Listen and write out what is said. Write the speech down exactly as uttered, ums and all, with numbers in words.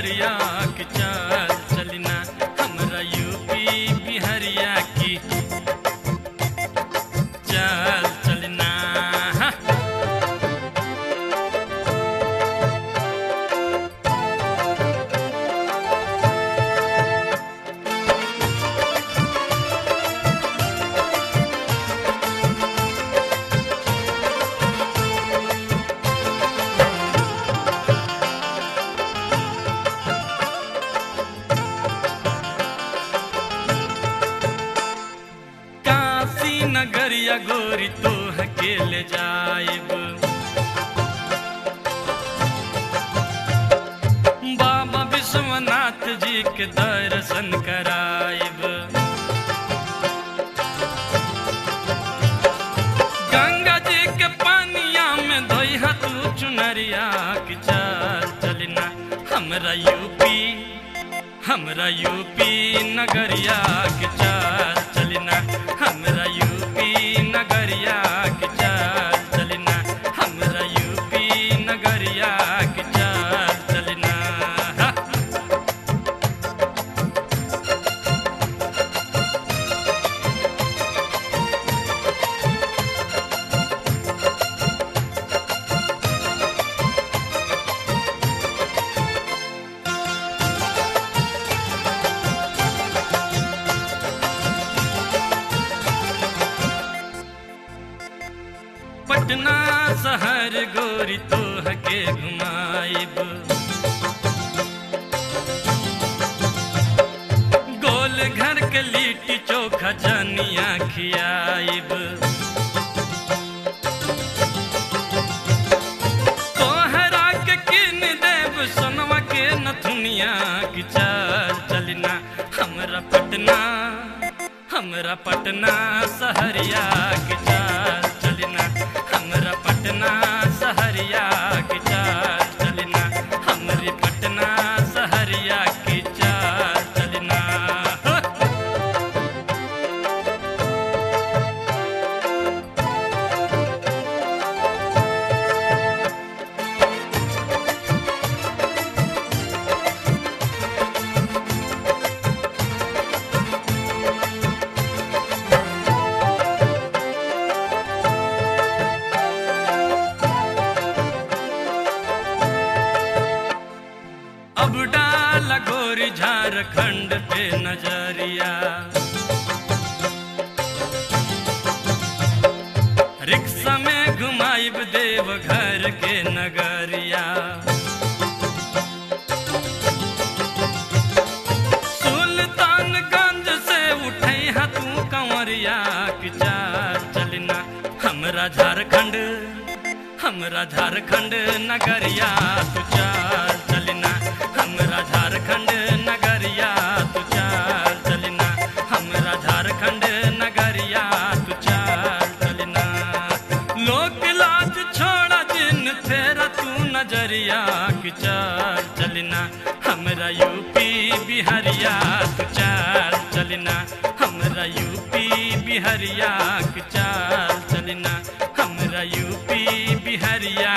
नगरिया की चाल चलना हमरा यूपी बिहारिया की चाल चलना। नगरिया गोरी तो हकेले जाइब, बाबा विश्वनाथ जी के दर्शन कराइब, गंगा जी के पानिया में धोइहा तू चुनरिया की चाल चलना हमरा यूपी हमरा यूपी नगरिया की चाल चलना हमरा यूपी नगरिया की चाल चलना हमरा यूपी नगरिया की चाल चलना। पटना शहर गोरी तो हके घुमाइब, गोल घर के लिट्टी चोखा जानिया खियाइब, तोहरा के किन देव सोनवा के नथुनिया की चाल चलना हमरा पटना हमरा पटना शहरिया की चाल चलना हमरा पटना शहरिया की चाल चलना हमरी पटना शहरिया की चाल चलना। अब डाला गोरी झारखंड पे नजरिया, रिक्शा में घुमाइब देव घर के नगरिया, सुल्तानगंज से उठैहा तू कंवरिया की चाल चलना हमरा झारखंड हमरा झारखंड नगरिया तू चाल चलना हमरा झारखंड नगरिया तू चाल चलना हमरा झारखंड नगरिया तू चाल चलना। लोक लाज छोड़ा जिन तेरा तू नजरिया की चाल चलना हमरा यूपी बिहारिया की चाल चलना हमरा यूपी बिहारिया की चाल चलना हमरा यूपी बिहारिया